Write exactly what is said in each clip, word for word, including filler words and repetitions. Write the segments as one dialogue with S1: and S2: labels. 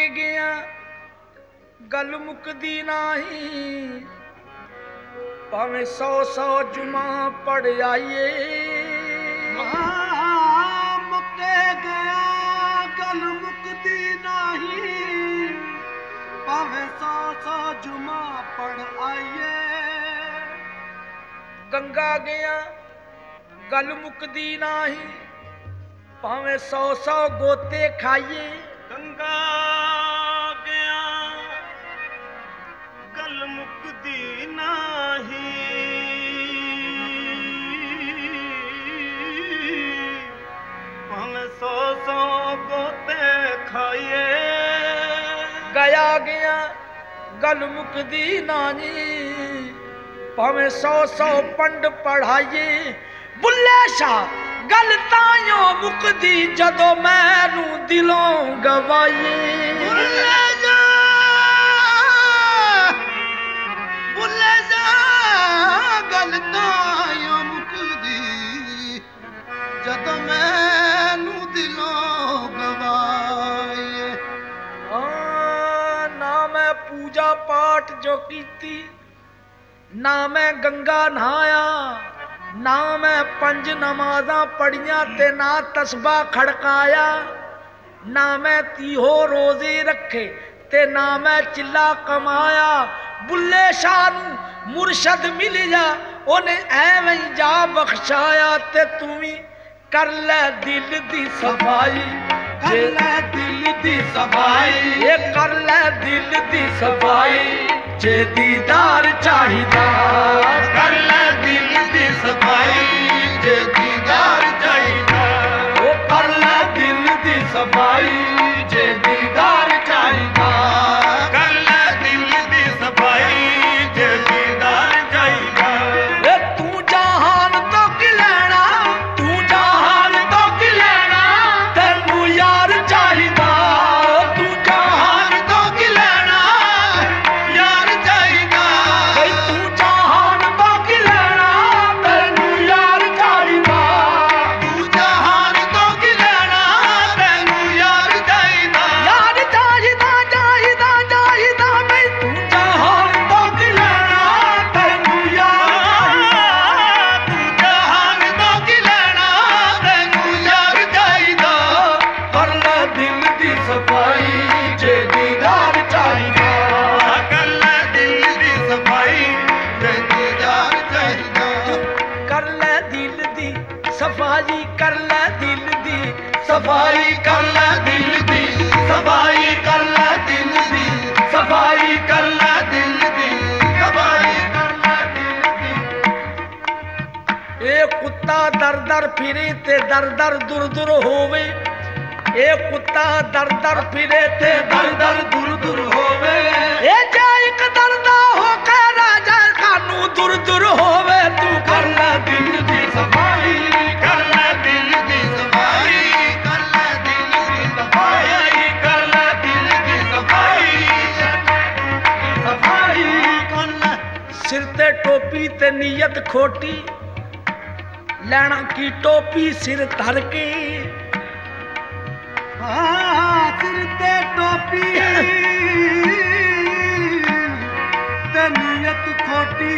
S1: गया गल मुकदी नाही भावें सौ सौ जुमा पढ़ आइए
S2: मुके गया गल मुकदी नाही भावें सौ सौ जुमा पढ़ आइए
S1: गंगा गया गल मुकदी नाही भावें सौ सौ गोते खाइए
S2: गंगा गया गल मुकदी नाही भावें सौ सौ गोते खाइए
S1: गया गया गल मुकदी नाही भावें सौ सौ पंड पढ़ाइए बुल्ले शाह गल तायों मुकदी जदों मैनू दिलों गवाइए
S2: बुल्ले जा बुल्ले जा गल तायों मुकदी जदों मैनू दिलों गवाइए
S1: ना मैं पूजा पाठ जो कीती ना मैं गंगा नहाया ना मैं पंज नमाज़ां पढ़ियां ते ना तस्बा खड़काया ना मैं तीहो रोजे रखे ते ना मैं चिल्ला कमाया बुल्ले शाह नूं मुरशद मिल जा ओने ऐवें जा बख्शाया ते तू भी कर ले दिल दी सफाई
S2: कर ले दिल दी सफाई
S1: ये कर ले दिल दी सफाई जे दीदार चाहिदा
S2: कर ले दिल दी सफाई जे दीदार चाहिदा
S1: वो कर ले दिल दी सफाई जे दीदार चाहिदा
S2: कर ले दिल दी सफाई जे दीदार चाहिदा
S1: ए तू जहान तो की लेना तू जहान तो की लेना तेनू यार चाहिदा तू
S2: जहान तो की लेना यार चाहिदा
S1: भाई तू जहान तो की लेना तेनू यार चाहिदा
S2: तू जहान तो की लेना तैनू यार चाहिदा
S1: यार चाहिदा चाहिदा चाहिदा भाई तू जहान तो की लेना तेनू यार
S2: तू जहान तो की लेना तैनू यार चाहिदा
S1: कर ले दिल दी सफाई जे दीदार चाहिदा
S2: कर ले दिल दी सफाई जे दीदार चाहिदा
S1: कर ले दिल दी सफाई कर ले दिल दी सफाई कर ले दिल दी
S2: सफाई कर ले दिल दी
S1: सफाई कर ले
S2: दिल दी सफाई कर ले दिल दी
S1: ए कुत्ता दर दर फिरे ते दर दर दूर दूर होवे ए कुत्ता दर दर फिरे ते दर दर दूर दूर होवे ए जा एक दर दा हो के राजा कानू दूर दूर होवे तू कर ले दिल दी सफाई
S2: कर ले दिल दी सफाई कर ले दिल दी सफाई कर ले दिल दी सफाई
S1: सफाई
S2: कर ले
S1: सिर ते टोपी ते नीयत खोटी लैना की टोपी सिर धर के
S2: हाँ सिर ते टोपी ते नीयत खोटी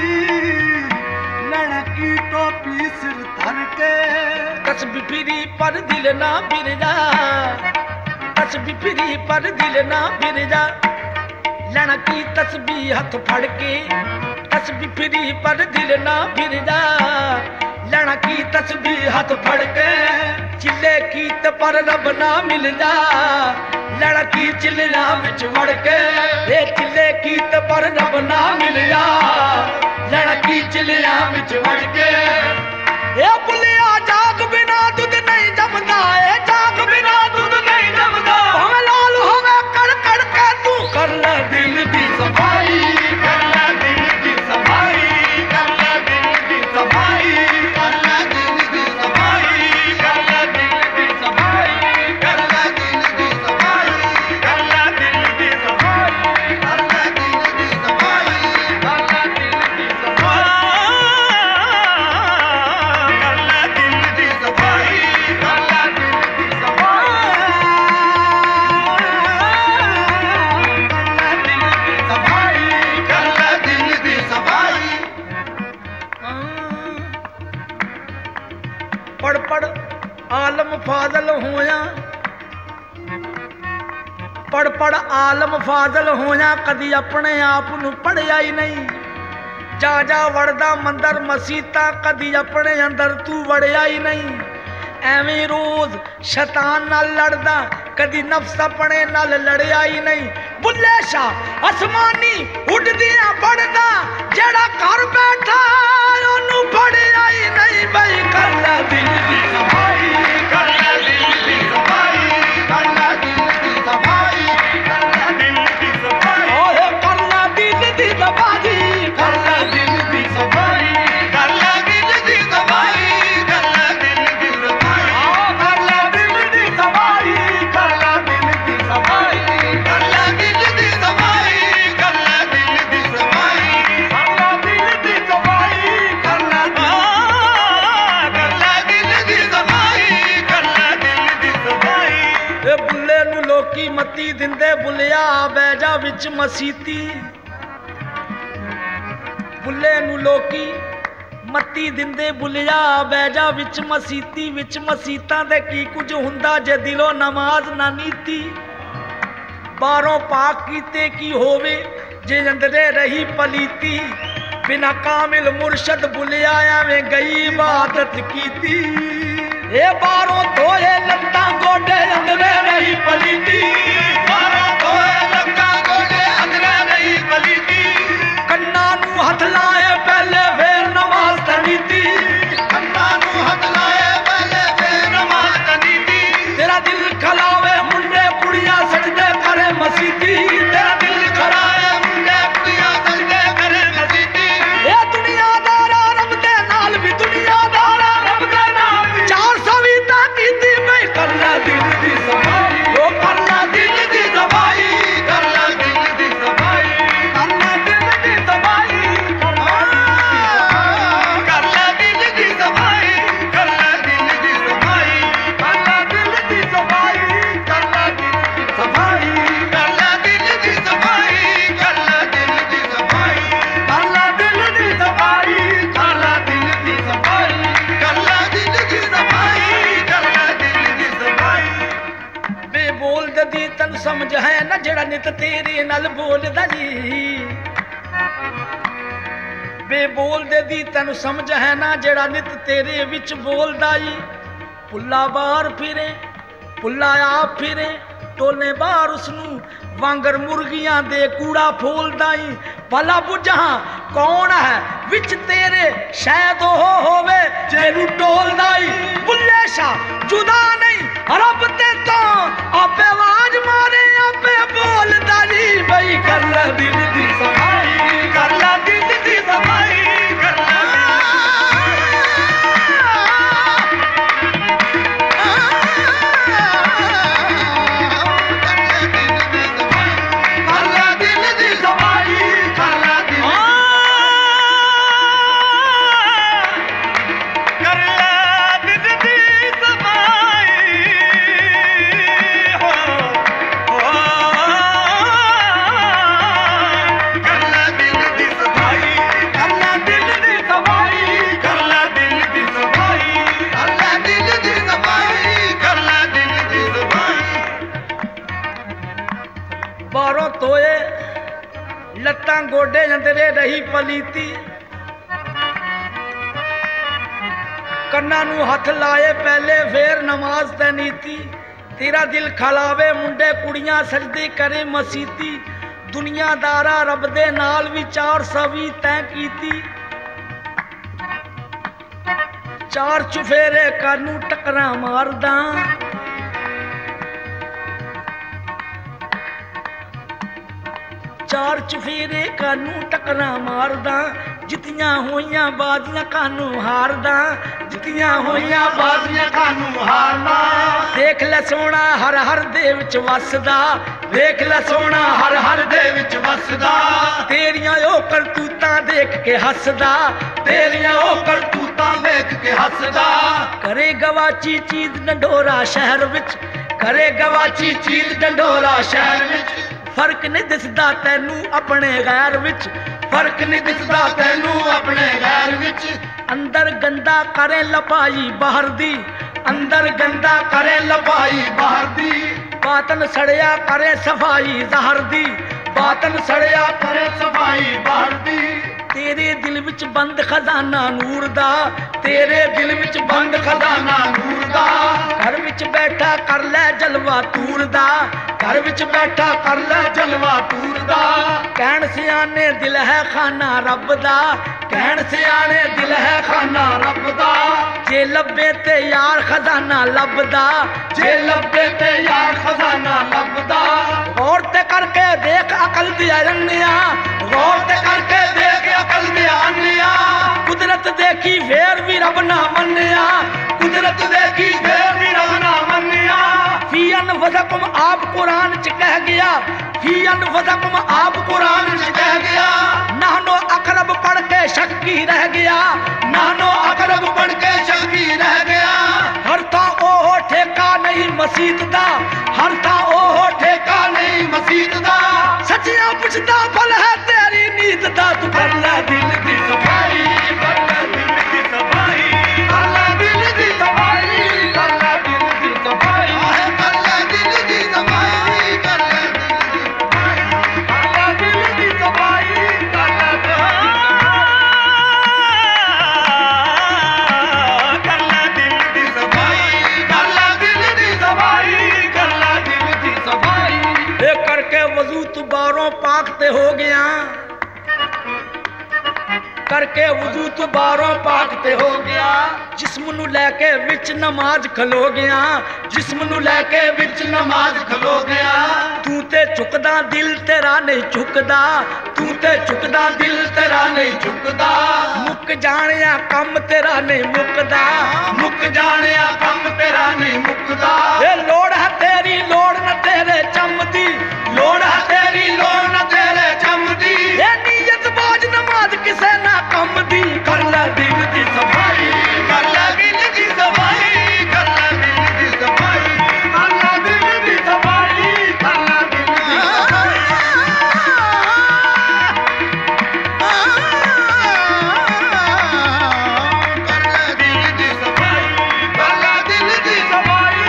S2: लड़की टोपी सिर धर के
S1: कस बिफिरी पर दिल ना फिर जा कस बिफिरी पर दिल ना फिर जा लैना की तस्बीह हथ फड़ के कस बिफिरी पर दिल ना फिर जा लैना की तस्बीह हथ फड़ के चिल्ले कीत पर रब ना मिल जा लैना की चिल्लियां विच वड़ के ए चिल्ले कीत पर रब ना मिल जा लैना की चिल्लियां विच वड़ के ए बुलिया जाग बिना दूध नहीं जमदा ए जाग बिना दूध नहीं जमदा हमें लाल होवे कड़ कड़ के तू कर ले दिल दी सफाई
S2: कर ले दिल दी सफाई कर ले दिल दी सफाई कर ले दिल दी सफाई कर ले दिल दी सफाई कर ले दिल दी सफाई कर ले दिल दी सफाई कर ले दिल दी सफाई कर ले दिल दी सफाई कर ले दिल
S1: ਫਾਜ਼ਲ ਹੋਇਆ ਪੜ ਪੜ ਆਲਮ ਫਾਜ਼ਲ ਹੋਇਆ ਕਦੀ ਆਪਣੇ ਆਪ ਨੂੰ ਪੜਿਆ ਹੀ ਨਹੀਂ ਜਾ ਜਾ ਵੜਦਾ ਮੰਦਰ ਮਸੀਤਾਂ ਕਦੀ ਆਪਣੇ ਅੰਦਰ ਤੂੰ ਵੜਿਆ ਹੀ ਨਹੀਂ ਐਵੇਂ ਰੋਜ਼ ਸ਼ੈਤਾਨ ਨਾਲ ਲੜਦਾ ਕਦੀ ਨਫਸ ਆਪਣੇ ਨਾਲ ਲੜਿਆ ਹੀ ਨਹੀਂ ਬੁੱਲੇ ਸ਼ਾਹ ਅਸਮਾਨੀ ਉੱਡਦਿਆਂ ਪੜਦਾ ਜਿਹੜਾ ਘਰ ਬੈਠਾ ਉਹਨੂੰ ਫੜਿਆ ਹੀ ਨਹੀਂ ਬਈ ਕਰ ਲੈ ਦਿਲ ਦੀ ਸਫਾਈ
S2: ਕਰ ਲੈ ਦਿਲ ਦੀ ਸਫਾਈ ਕਰ ਲੈ ਦਿਲ ਦੀ ਸਫਾਈ ਕਰ ਲੈ ਦਿਲ ਦੀ ਸਫਾਈ
S1: ਓਏ ਕਰ ਲੈ ਦਿਲ ਦੀ ਸਫਾਈ
S2: ਕਰ ਲੈ ਦਿਲ ਦੀ ਸਫਾਈ ਕਰ ਲੈ ਦਿਲ ਦੀ ਸਫਾਈ ਕਰ ਲੈ ਦਿਲ ਦੀ ਸਫਾਈ ਕਰ ਲੈ ਦਿਲ ਦੀ ਸਫਾਈ ਕਰ ਲੈ ਦਿਲ ਦੀ ਸਫਾਈ ਕਰ ਲੈ ਦਿਲ ਦੀ ਸਫਾਈ ਕਰ ਲੈ ਦਿਲ ਦੀ ਸਫਾਈ ਕਰ ਲੈ ਦਿਲ ਦੀ ਸਫਾਈ ਕਰ ਲੈ ਕਰ ਲੈ ਦਿਲ ਦੀ ਸਫਾਈ ਕਰ ਲੈ ਦਿਲ ਦੀ ਸਫਾਈ
S1: ਇਹ ਬੁੱਲੇ ਨੂੰ ਲੋਕੀ ਮੱਤੀ ਦਿੰਦੇ ਬੁੱਲਿਆ ਬਹਿ ਜਾ ਵਿੱਚ ਮਸੀਤੀ ਬੁੱਲੇ ਨੂੰ ਲੋਕੀ ਮੱਤੀ ਦਿੰਦੇ ਬੁੱਲਿਆ ਬਹਿ ਜਾ ਵਿੱਚ ਮਸੀਤੀ ਵਿੱਚ ਮਸੀਤਾਂ ਦੇ ਕੀ ਕੁਝ ਹੁੰਦਾ ਜੇ ਦਿਲੋਂ ਨਮਾਜ਼ ਨਾ ਨੀਤੀ ਬਾਹਰੋਂ ਪਾਕ ਕੀਤੇ ਕੀ ਹੋਵੇ ਜੇ ਅੰਦਰੇ ਰਹੀ ਪਲੀਤੀ ਬਿਨਾ ਕਾਮਿਲ ਮੁਰਸ਼ਦ ਬੁੱਲਿਆ ਐਵੇਂ ਗਈ ਇਬਾਦਤ ਕੀਤੀ ਇਹ ਬਾਹਰੋਂ ਧੋਏ ਲੱਤਾਂ ਗੋਡੇ ਅੰਦਰੇ ਰਹੀ ਪਲੀਤੀ
S2: ਬਾਹਰੋਂ ਧੋਏ ਲੱਤਾਂ ਗੋਡੇ ਅੰਦਰੇ ਰਹੀ ਪਲੀਤੀ
S1: ਕੰਨਾਂ ਨੂੰ ਹੱਥ ਲਾਏ ਪਹਿਲੇ ਫੇਰ ਨਮਾਜ਼ ਤਨੀਤੀ
S2: ਕੰਨਾਂ ਨੂੰ ਹੱਥ ਲਾਏ ਪਹਿਲੇ ਫੇਰ ਨਮਾਜ਼ ਤਨੀਤੀ
S1: ਤੇਰਾ ਦਿਲ ਖਲਾਵੇ ਮੁੰਡੇ ਕੁੜੀਆਂ ਸਜਦੇ ਕਰੇ ਮਸੀਤੀ ਤੇਰਾ ਦਿਲ
S2: ਖੜਾਏ ਮੁੰਡੇ ਕੁੜੀਆਂ ਸਜਦੇ ਕਰੇ ਮਸੀਤੀ
S1: ਇਹ ਦੁਨੀਆਦਾਰਾ ਰੱਬ ਦੇ ਨਾਲ ਵੀ ਦੁਨੀਆਦਾਰਾ ਰੱਬ ਦੇ ਨਾਲ ਵੀ ਚਾਰ ਸੌ ਵੀ ਤਾਂ ਕੀਤੀ ਬਈ ਕਰ ਲੈ ਦਿਲ ਦੀ ਸਫਾਈ ਉਹ ਕਰ ਲੈ ਦਿਲ ਦੀ ਸਫਾਈ
S2: ਕਰ ਲੈ ਦਿਲ ਦੀ ਸਫਾਈ
S1: ਕਰ ਲੈ ਦਿਲ ਦੀ ਸਫਾਈ
S2: ਕਰ ਲੈ ਦਿਲ ਦੀ ਸਫਾਈ ਕਰ ਲੈ ਦਿਲ ਦੀ ਸਫਾਈ ਕਰ ਲੈ ਦਿਲ ਦੀ ਸਫਾਈ ਕਰ ਲੈ ਦਿਲ ਦੀ ਸਫਾਈ ਕਰ ਲੈ ਦਿਲ ਦੀ ਸਫਾਈ ਕਰ ਲੈ ਦਿਲ ਦੀ ਸਫਾਈ
S1: ਕਰ ਲੈ ਦਿਲ ਦੀ ਸਫਾਈ
S2: ਕਰ ਲੈ ਦਿਲ ਦੀ ਸਫਾਈ ਕਰ ਲੈ ਦਿਲ ਦੀ ਸਫਾਈ ਕਰ ਲੈ ਦਿਲ ਦੀ ਸਫਾਈ
S1: ਬੇ ਬੋਲਦੇ ਦੀ ਤਨ ਸਮਝ ਹੈ ਨਾ ਜਿਹੜਾ ਨਿਤ ਤੇਰੇ ਨਾਲ ਬੋਲਦਾ ਜੀ ਬੇ ਬੋਲਦੇ ਦੀ ਤੈਨੂੰ ਸਮਝ ਹੈ ਨਾ ਜਿਹੜਾ ਨਿਤ ਤੇਰੇ ਵਿੱਚ ਬੋਲਦਾ ਈ ਪੁੱਲਾ ਬਾਹਰ ਫਿਰੇ ਪੁੱਲਾ ਆਪ ਫਿਰੇ ਟੋਲੇ ਬਾਹਰ ਉਸਨੂੰ ਵਾਂਗਰ ਮੁਰਗੀਆਂ ਦੇ ਕੂੜਾ ਫੋਲਦਾ ਈ ਭਲਾ ਬੁਝਾਂ ਕੌਣ ਹੈ ਵਿੱਚ ਤੇਰੇ ਸ਼ਾਇਦ ਉਹ ਹੋਵੇ ਜਿਹਨੂੰ ਟੋਲਦਾ ਈ ਬੁੱਲੇ ਸ਼ਾਹ ਜੁਦਾ ਨਹੀਂ ਰੱਬ ਤੇ ਤੋਂ ਆਪੇ ਆਵਾਜ਼ ਮਾਰੇ ਆਪੇ ਬੋਲਦਾ ਜੀ ਬਈ ਕਰ ਲੈ ਦਿਲ ਦੀ ਸਫਾਈ
S2: ਕਰ ਲੈ ਦਿਲ ਦੀ ਸਫਾਈ ਕਰ ਲੈ ਕਰ ਲੈ ਦਿਲ ਦੀ ਸਫਾਈ ਕਰ ਲੈ ਦਿਲ ਕਰ ਲੈ ਦਿਲ ਦੀ ਸਫਾਈ ਹੋ ਹੋ ਕਰ ਲੈ ਦਿਲ ਦੀ ਸਫਾਈ ਕਰ ਲੈ ਦਿਲ ਦੀ ਸਫਾਈ ਕਰ ਲੈ ਦਿਲ ਦੀ ਸਫਾਈ ਕਰ ਲੈ ਦਿਲ ਦੀ ਸਫਾਈ ਕਰ ਲੈ ਦਿਲ ਦੀ ਸਫਾਈ
S1: ਬਾਹਰੋਂ ਧੋਏ ਲੱਤਾਂ ਗੋਡੇ ਅੰਦਰੇ ਰਹੀ ਪਲੀਤੀ ਕੰਨਾਂ ਨੂੰ ਹੱਥ ਲਾਏ ਪਹਿਲੇ ਫੇਰ ਨਮਾਜ਼ ਤੇ ਨੀਤੀ ਤੇਰਾ ਦਿਲ ਖਲਾਵੇ ਮੁੰਡੇ ਕੁੜੀਆਂ ਸਜਦੇ ਕਰੇ ਮਸੀਤੀ ਦੁਨੀਆਦਾਰਾ ਰੱਬ ਦੇ ਨਾਲ ਵੀ ਚਾਰ ਸੌ ਵੀ ਤੈਅ ਕੀਤੀ ਚਾਰ ਚੁਫੇਰੇ ਕਾਨੂੰ ਟੱਕਰਾਂ ਮਾਰਦਾ ਚਾਰ ਚੁਫੇਰੇ ਕਾਨੂੰ ਟੱਕਰਾਂ ਮਾਰਦਾ ਜਿੱਤੀਆਂ ਹੋਈਆਂ ਬਾਜ਼ੀਆਂ ਕਾਨੂੰ ਹਾਰਦਾ ਜਿੱਤੀਆਂ ਹੋਈਆਂ
S2: ਬਾਜ਼ੀਆਂ ਕਾਨੂੰ ਹਾਰਨਾ
S1: ਦੇਖ ਲੈ ਸੋਹਣਾ ਹਰ ਹਰ ਦੇ ਵਿੱਚ ਵਸਦਾ
S2: ਦੇਖ ਲੈ ਸੋਹਣਾ ਹਰ ਹਰ ਦੇ ਵਿੱਚ ਵਸਦਾ
S1: ਤੇਰੀਆਂ ਉਹ ਕਰਤੂਤਾਂ ਦੇਖ ਕੇ ਹੱਸਦਾ
S2: ਤੇਰੀਆਂ ਉਹ ਕਰਤੂਤਾਂ ਵੇਖ ਕੇ ਹੱਸਦਾ
S1: ਕਰੇ ਗਵਾਚੀ ਚੀਜ਼ ਡੰਡੋਰਾ ਸ਼ਹਿਰ ਵਿੱਚ ਕਰੇ ਗਵਾਚੀ
S2: ਚੀਜ਼ ਡੰਡੋਰਾ ਸ਼ਹਿਰ ਵਿੱਚ
S1: ਫਰਕ ਨਹੀਂ ਦਿਸਦਾ ਤੈਨੂੰ ਆਪਣੇ ਗੈਰ ਵਿੱਚ
S2: ਫਰਕ ਨਹੀਂ ਦਿਸਦਾ ਤੈਨੂੰ ਆਪਣੇ ਗੈਰ ਵਿੱਚ
S1: ਅੰਦਰ ਗੰਦਾ ਕਰੇ ਲਪਾਈ ਬਾਹਰ ਦੀ ਅੰਦਰ ਗੰਦਾ ਕਰੇ ਲਪਾਈ
S2: ਬਾਹਰ ਦੀ
S1: ਬਾਤਨ ਸੜਿਆ ਕਰੇ ਸਫਾਈ ਜ਼ਹਰ ਦੀ ਬਾਤਨ ਸੜਿਆ
S2: ਕਰੇ ਸਫਾਈ ਬਾਹਰ ਦੀ
S1: ਤੇਰੇ ਦਿਲ ਵਿੱਚ ਬੰਦ ਖਜ਼ਾਨਾ ਨੂਰ ਦਾ ਤੇਰੇ ਦਿਲ ਵਿੱਚ ਬੰਦ ਖਜ਼ਾਨਾ
S2: ਨੂਰ ਦਾ
S1: ਘਰ ਵਿੱਚ ਬੈਠਾ ਕਰ ਲੈ ਜਲਵਾ ਤੂਰ ਦਾ ਘਰ ਵਿੱਚ ਬੈਠਾ ਕਰ ਲੈ
S2: ਜਲਵਾ ਤੂਰ ਦਾ
S1: ਕਹਿਣ ਸਿਆਣੇ ਦਿਲ ਹੈ ਖਾਨਾ ਰੱਬ ਦਾ ਕਹਿਣ ਸਿਆਣੇ ਦਿਲ ਹੈ ਖਾਨਾ
S2: ਰੱਬ ਦਾ
S1: ਜੇ ਲੱਭੇ ਤੇ ਯਾਰ ਖਜ਼ਾਨਾ ਲੱਭਦਾ
S2: ਜੇ ਲੱਭੇ ਤੇ ਯਾਰ ਖਜ਼ਾਨਾ ਲੱਭਦਾ
S1: ਗੌਰ ਤੇ ਕਰਕੇ ਦੇਖ ਅਕਲ ਦੀ ਅਰੰਨਿਆ
S2: ਗੌਰ ਤੇ ਕਰਕੇ ਦੇਖ ਅਕਲ ਦੇ ਆਨਿਆ
S1: ਕੁਦਰਤ ਦੇਖੀ ਫੇਰ ਵੀ ਰੱਬ ਨਾ ਮੰਨਿਆ
S2: ਕੁਦਰਤ ਦੇਖੀ ਫੇਰ ਵੀ ਰੱਬ ਨਾ ਮੰਨਿਆ
S1: ਫੀ ਅਨਫਸਕੁਮ ਆਪ ਕੁਰਾਨ ਚ ਕਹਿ ਗਿਆ ਫੀ ਅਨਫਸਕੁਮ ਆਪ
S2: ਕੁਰਾਨ ਚ ਕਹਿ ਗਿਆ
S1: ਨਾਹਨੋ ਅਕਰਬ ਪੜ ਕੇ ਸ਼ੱਕੀ ਰਹਿ ਗਿਆ
S2: ਨਾਨੋ ਅਕਰਬ ਪੜ ਕੇ ਸ਼ੱਕੀ ਰਹਿ ਗਿਆ
S1: ਹਰ ਥਾਂ ਉਹ ਠੇਕਾ ਨਹੀਂ ਮਸੀਤ ਦਾ ਹਰ ਥਾਂ ਉਹ
S2: ਠੇਕਾ ਨਹੀਂ ਮਸੀਤ ਦਾ
S1: ਸੱਚੀਆਂ ਪੁੱਛਦਾ ਫਲ ਹੈ ਤੇਰੀ ਨੀਤ ਦਾ ਤੂੰ ਕਰ ਲੈ ਦਿਲ ਦੀ
S2: ਸਫਾਈ ਕਰ ਲੈ ਦਿਲ ਦੀ ਸਫਾਈ ਕਰ ਲੈ ਦਿਲ ਦੀ ਸਫਾਈ ਕਰ ਲੈ ਦਿਲ ਦੀ ਸਫਾਈ ਆਹ ਕਰ ਲੈ ਦਿਲ ਦੀ ਸਫਾਈ ਕਰ ਲੈ ਦਿਲ ਦੀ ਸਫਾਈ ਕਰ ਲੈ ਦਿਲ ਦੀ ਸਫਾਈ ਕਰ ਲੈ ਦਿਲ ਦੀ ਸਫਾਈ ਕਰ ਲੈ ਦਿਲ ਦੀ ਸਫਾਈ
S1: ਇਹ ਕਰਕੇ ਵਜ਼ੂ ਤੂੰ ਬਾਹਰੋਂ ਪਾਕ ਤੇ ਹੋ ਗਿਆ ਕਰਕੇ ਵਜ਼ੂ ਤੂੰ ਬਾਹਰੋਂ ਪਾਕ ਤੇ ਹੋ ਗਿਆ ਜਿਸਮ ਨੂੰ ਲੈ ਕੇ ਵਿੱਚ ਨਮਾਜ਼ ਖਲੋ ਗਿਆ ਜਿਸਮ ਨੂੰ ਲੈ ਕੇ ਵਿੱਚ
S2: ਨਮਾਜ਼ ਖਲੋ ਗਿਆ
S1: ਤੂੰ ਤੇ ਝੁਕਦਾ ਦਿਲ ਤੇਰਾ ਨਹੀਂ ਝੁਕਦਾ ਤੂੰ ਤੇ ਝੁਕਦਾ ਦਿਲ ਤੇਰਾ ਨਹੀਂ
S2: ਝੁਕਦਾ
S1: ਮੁੱਕ ਜਾਣਿਆ ਕੰਮ ਤੇਰਾ ਨਹੀਂ ਮੁੱਕਦਾ
S2: ਮੁੱਕ ਜਾਣਿਆ ਕੰਮ ਤੇਰਾ ਨਹੀਂ ਮੁੱਕਦਾ
S1: ਇਹ ਲੋੜ ਹੈ ਤੇਰੀ ਲੋੜ ਨਾ ਤੇਰੇ ਚੰਮਦੀ
S2: ਲੋੜ ਹੈ ਤੇਰੀ ਲੋੜ ਨਾ ਤੇਰੇ ਚੰਮਦੀ
S1: ਇਹ ਨੀਅਤ ਬਾਜ ਨਮਾਜ਼ ਕਿਸੇ ਨਾ ਕੰਮ ਦੀ
S2: ਕਰ ਲੈ ਦਿਲ ਦੀ ਸਫਾਈ ਕਰ ਲੈ ਦਿਲ ਦੀ ਸਫਾਈ ਕਰ ਲੈ ਦਿਲ ਦੀ ਸਫਾਈ ਕਰ ਲੈ ਦਿਲ ਦੀ ਸਫਾਈ ਕਰ ਲੈ ਦਿਲ ਦੀ ਸਫਾਈ ਕਰ ਲੈ ਦਿਲ ਦੀ ਸਫਾਈ ਕਰ ਲੈ ਦਿਲ ਦੀ ਸਫਾਈ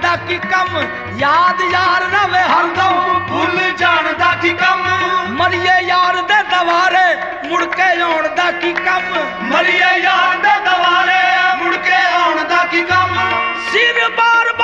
S1: ਦਾ ਕੀ ਕੰਮ ਯਾਦ ਯਾਰ ਰਵੇ ਹਰਦਮ
S2: ਭੁੱਲ ਜਾਣ ਦਾ ਕੀ ਕੰਮ
S1: ਮਰੀਏ ਯਾਰ ਦੇ ਦਵਾਰੇ ਮੁੜ ਕੇ ਆਉਣ ਦਾ ਕੀ ਕੰਮ
S2: ਮਰੀਏ ਯਾਰ ਦੇ ਦਵਾਰੇ ਮੁੜ ਕੇ ਆਉਣ ਦਾ ਕੀ ਕੰਮ
S1: ਸਿਰ ਬਾਰ